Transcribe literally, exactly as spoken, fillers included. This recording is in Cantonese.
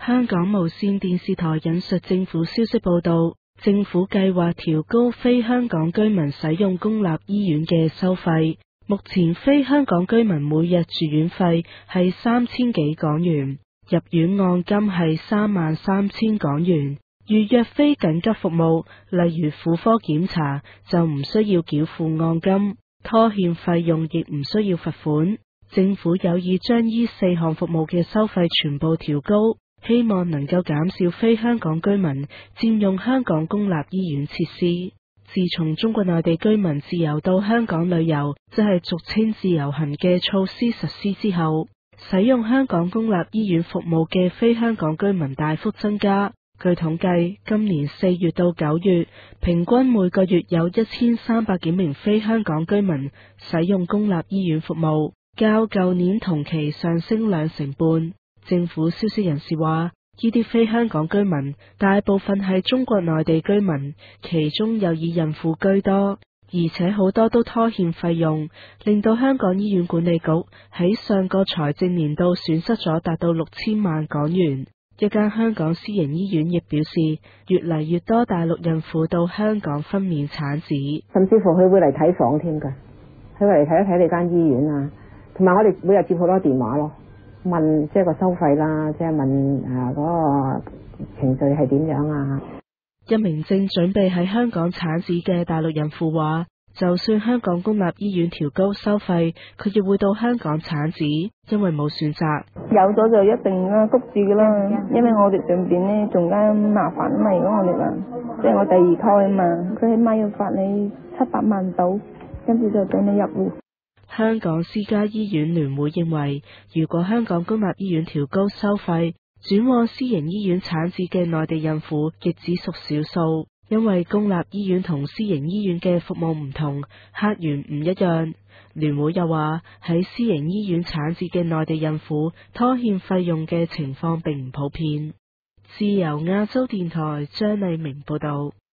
香港無綫電視台引述政府消息報道，政府計劃調高非香港居民使用公立醫院嘅收費。目前非香港居民每日住院費係三千幾港元，入院按金係三萬三千港元。預約非緊急服務，例如婦科檢查，就唔需要繳付按金，拖欠費用亦唔需要罰款。政府有意將依四項服務嘅收費全部調高，希望能夠減少非香港居民佔用香港公立醫院設施。自從中國內地居民自由到香港旅遊，即係俗稱自由行嘅措施實施之後，使用香港公立醫院服務嘅非香港居民大幅增加。據統計，今年四月到九月，平均每個月有一千三百幾名非香港居民使用公立醫院服務，較舊年同期上升兩成半。政府消息人士話，呢啲非香港居民大部分係中國內地居民，其中又以孕婦居多，而且好多都拖欠費用，令到香港醫院管理局喺上個財政年度損失咗達到六千萬港元。一間香港私營醫院亦表示，越嚟越多大陸孕婦到香港分娩產子， 甚至乎佢會嚟睇房添㗎，佢會嚟睇一睇你間醫院啊，同埋我哋每日接好多電話咯，問即係個收費啦，即係問誒嗰個程序係點樣啊。 一名正準備喺香港產子嘅大陸孕婦話，就算香港公立醫院調高收費，佢亦會到香港產子，因為冇選擇。 有咗就一定啦，谷住噶啦，因為我哋上邊呢仲加麻煩啊嘛。如果我哋話，即係我第二胎啊嘛，佢起碼要罰你七百萬到，跟住就俾你入戶。 香港私家醫院聯會認為，如果香港公立醫院調高收費，轉往私營醫院產子嘅內地孕婦亦只屬少數。因為公立醫院同私營醫院嘅服務唔同，客源唔一樣。聯會又話，喺私營醫院產子嘅內地孕婦拖欠費用嘅情況並唔普遍。自由亞洲電台張麗明報道。